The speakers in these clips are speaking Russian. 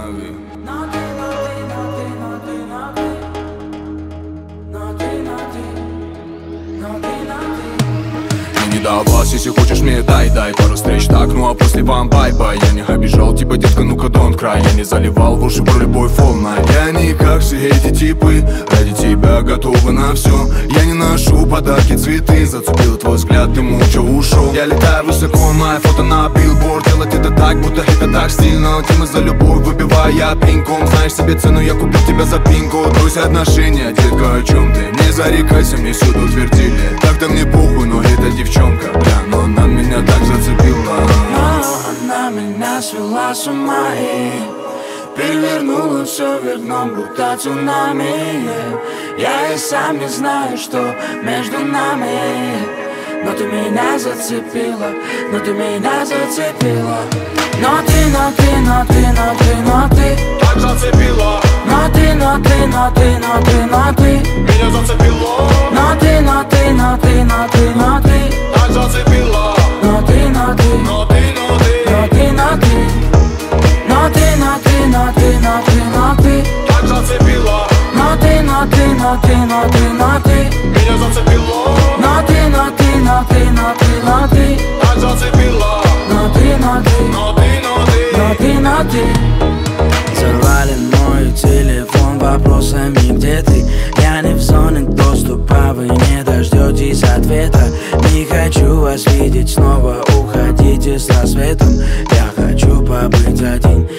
останови. Не до вас, если хочешь мне дай пару встреч, так, ну а после вам бай-бай. Я не обижал тебя, детка, ну-ка don't cry. Я не заливал в уши про любовь волна. Я не как все эти типы, ради тебя готовы на все. Я не ношу подарки, цветы, зацепил твой взгляд, ты молча ушел. Я летаю высоко, мое фото на билборд. Делать это так, будто это так стильно. Тема за любовь, выбивая пинком. Знаешь себе цену, я купил тебя за пинку. Брось отношения, детка, о чем ты? Не зарекайся, мне всюду твердили. Так-то мне похуй, но это девчонка, бля, но она меня так зацепила. Она меня свела с ума и перевернула все вверх дном, будто цунами. Я и сам не знаю, что между нами. Но ты меня зацепила, но ты меня зацепила. Но ты Так зацепила. Но ты меня зацепила. Но ты Так зацепила. Но ты Так зацепила. Меня зацепило. Так зацепила. Взорвали мой телефон вопросами, где ты? Я не в зоне доступа, вы не дождетесь ответа. Не хочу вас видеть снова, уходите с рассветом. Я хочу побыть один,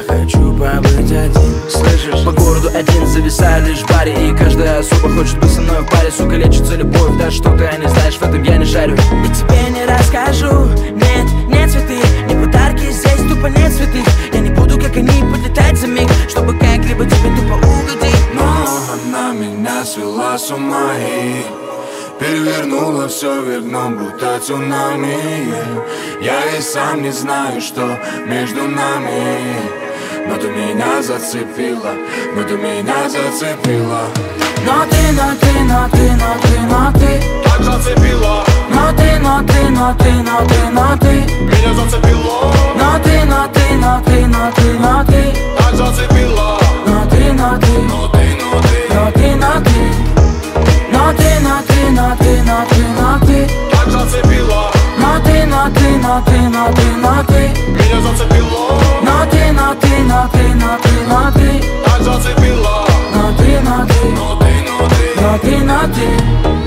Слышишь? По городу один зависаю лишь в баре, и каждая особа хочет быть со мной в паре. Сука, лечится любовь, да что ты не знаешь, в этом я не шарю. И тебе не расскажу, нет цветы, не подарки, здесь тупо нет цветы. Я не буду, как они, подлетать за миг, чтобы как-либо тебе тупо угодить. Но она меня свела с ума и перевернула все вверх дном, будто цунами. Я и сам не знаю, что между нами. Но ты меня зацепила. Но ты Так зацепила. Но ты Меня зацепило. Так зацепила. Так зацепила. Меня зацепило. Так зацепила. Naughty